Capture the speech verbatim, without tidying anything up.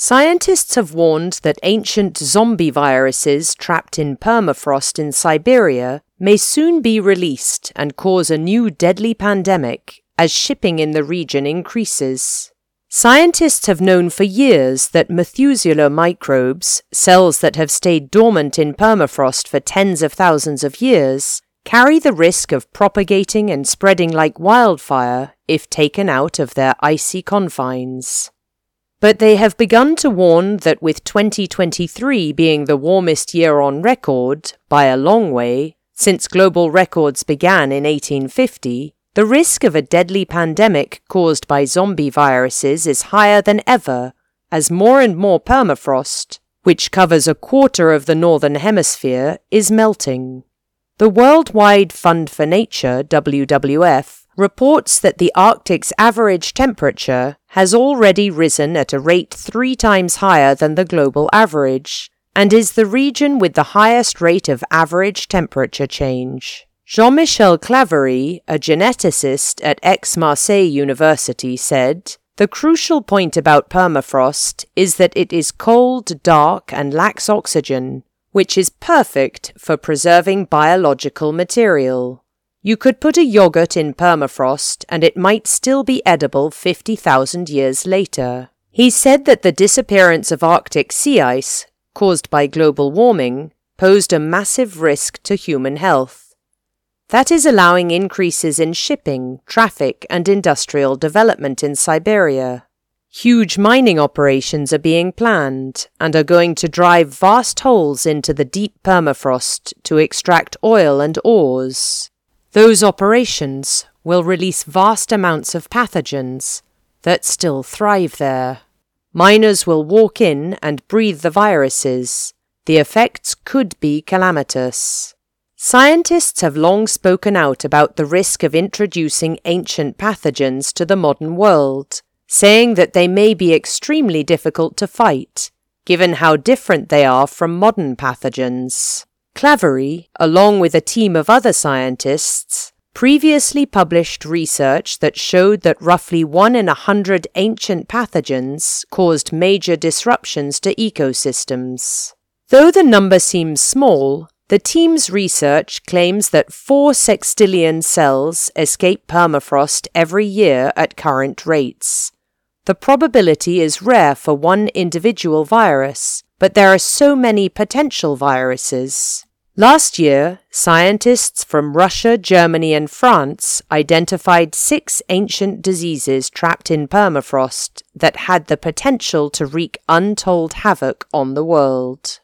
Scientists have warned that ancient zombie viruses trapped in permafrost in Siberia may soon be released and cause a new deadly pandemic as shipping in the region increases. Scientists have known for years that Methuselah microbes, cells that have stayed dormant in permafrost for tens of thousands of years, carry the risk of propagating and spreading like wildfire if taken out of their icy confines. But they have begun to warn that with twenty twenty-three being the warmest year on record, by a long way, since global records began in eighteen fifty, the risk of a deadly pandemic caused by zombie viruses is higher than ever, as more and more permafrost, which covers a quarter of the northern hemisphere, is melting. The Worldwide Fund for Nature, W W F, reports that the Arctic's average temperature has already risen at a rate three times higher than the global average, and is the region with the highest rate of average temperature change. Jean-Michel Claverie, a geneticist at Aix-Marseille University, said, "The crucial point about permafrost is that it is cold, dark, and lacks oxygen, which is perfect for preserving biological material. You could put a yogurt in permafrost and it might still be edible fifty thousand years later." He said that the disappearance of Arctic sea ice, caused by global warming, posed a massive risk to human health. That is allowing increases in shipping, traffic, and industrial development in Siberia. Huge mining operations are being planned and are going to drive vast holes into the deep permafrost to extract oil and ores. Those operations will release vast amounts of pathogens that still thrive there. Miners will walk in and breathe the viruses. The effects could be calamitous. Scientists have long spoken out about the risk of introducing ancient pathogens to the modern world, saying that they may be extremely difficult to fight, given how different they are from modern pathogens. Claverie, along with a team of other scientists, previously published research that showed that roughly one in a hundred ancient pathogens caused major disruptions to ecosystems. Though the number seems small, the team's research claims that four sextillion cells escape permafrost every year at current rates. The probability is rare for one individual virus, but there are so many potential viruses. Last year, scientists from Russia, Germany, and France identified six ancient diseases trapped in permafrost that had the potential to wreak untold havoc on the world.